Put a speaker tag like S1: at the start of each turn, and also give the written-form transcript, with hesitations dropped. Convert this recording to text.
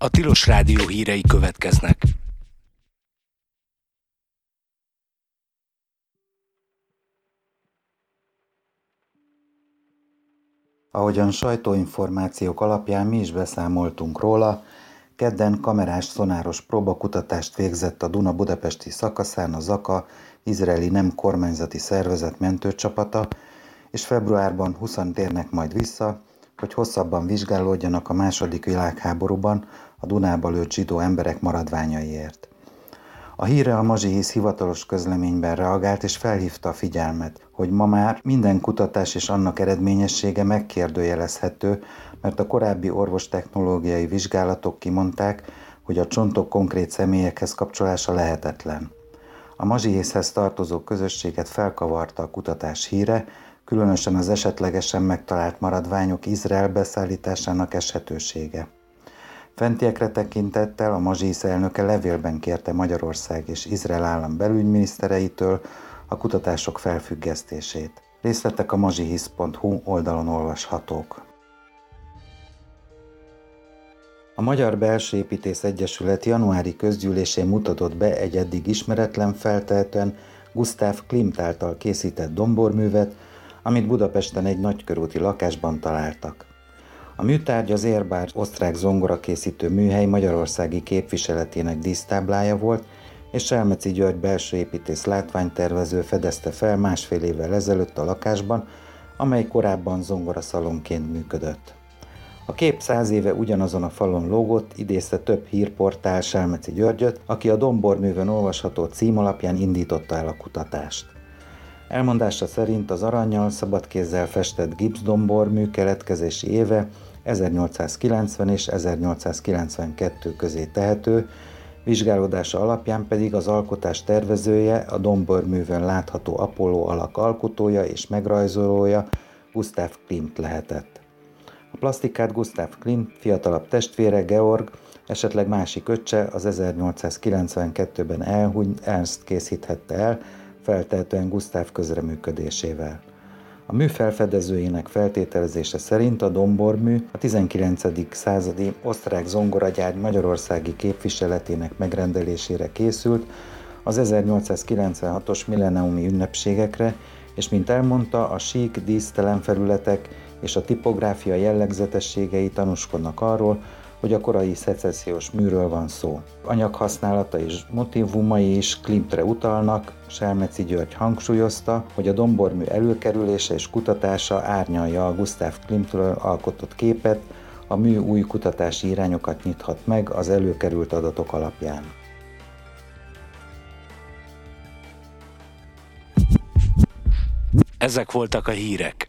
S1: A Tilos Rádió hírei következnek.
S2: Ahogyan sajtóinformációk alapján mi is beszámoltunk róla, kedden kamerás szonáros próbakutatást végzett a Duna budapesti szakaszán a Zaka izraeli nem kormányzati szervezet mentőcsapata, és februárban 20-an térnek majd vissza, hogy hosszabban vizsgálódjanak a II. Világháborúban a Dunába lőtt zsidó emberek maradványaiért. A hírre a Mazsihisz hivatalos közleményben reagált és felhívta a figyelmet, hogy ma már minden kutatás és annak eredményessége megkérdőjelezhető, mert a korábbi orvostechnológiai vizsgálatok kimondták, hogy a csontok konkrét személyekhez kapcsolása lehetetlen. A Mazsihiszhez tartozó közösséget felkavarta a kutatás híre, különösen az esetlegesen megtalált maradványok Izrael beszállításának eshetősége. Fentiekre tekintettel a Mazsihisz elnöke levélben kérte Magyarország és Izrael állam belügyminisztereitől a kutatások felfüggesztését. Részletek a mazsihisz.hu oldalon olvashatók. A Magyar Belső Építész Egyesület januári közgyűlésén mutatott be egy eddig ismeretlen, feltehetően Gustav Klimt által készített domborművet, amit Budapesten egy nagykörúti lakásban találtak. A műtárgy az Erbár osztrák zongorakészítő műhely magyarországi képviseletének dísztáblája volt, és Selmeczi György belső építész látványtervező fedezte fel másfél évvel ezelőtt a lakásban, amely korábban zongoraszalonként működött. A kép 100 éve ugyanazon a falon lógott, idézte több hírportál Selmeczi Györgyöt, aki a domborművön olvasható cím alapján indította el a kutatást. Elmondása szerint az arannyal szabadkézzel festett gipszdombormű keletkezési éve 1890 és 1892 közé tehető, vizsgálódása alapján pedig az alkotás tervezője, a domborművön látható Apolló alak alkotója és megrajzolója Gustav Klimt lehetett. A plasztikát Gustav Klimt fiatalabb testvére Georg, esetleg másik öccse az 1892-ben elhunyt Ernst készíthette el, feltehetően Gusztáv közreműködésével. A mű felfedezőjének feltételezése szerint a dombormű a 19. századi osztrák zongoragyár magyarországi képviseletének megrendelésére készült az 1896-os milleniumi ünnepségekre, és mint elmondta, a sík, dísztelen felületek és a tipográfia jellegzetességei tanúskodnak arról, hogy a korai szecessziós műről van szó. Anyaghasználata és motívumai is Klimtre utalnak, Selmeczi György hangsúlyozta, hogy a dombormű előkerülése és kutatása árnyalja a Gustav Klimtről alkotott képet, a mű új kutatási irányokat nyithat meg az előkerült adatok alapján.
S1: Ezek voltak a hírek.